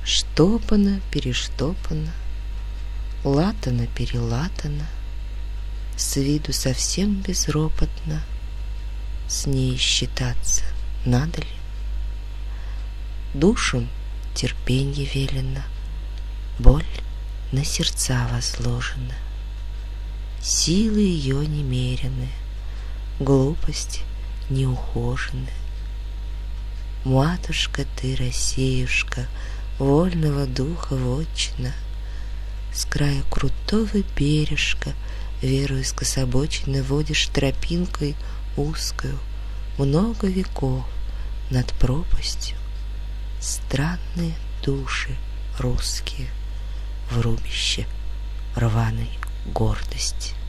Штопано, перештопано, латано-перелатано, с виду совсем безропотно. С ней считаться надо ли? Душам терпенье велено, боль на сердца возложена. Силы ее немерены, глупость неухожены. Матушка ты, Россиюшка, вольного духа вотчина, с края крутого бережка верою скособоченно водишь тропинкой узкою много веков над пропастью странные души русские в рубище рваной гордости.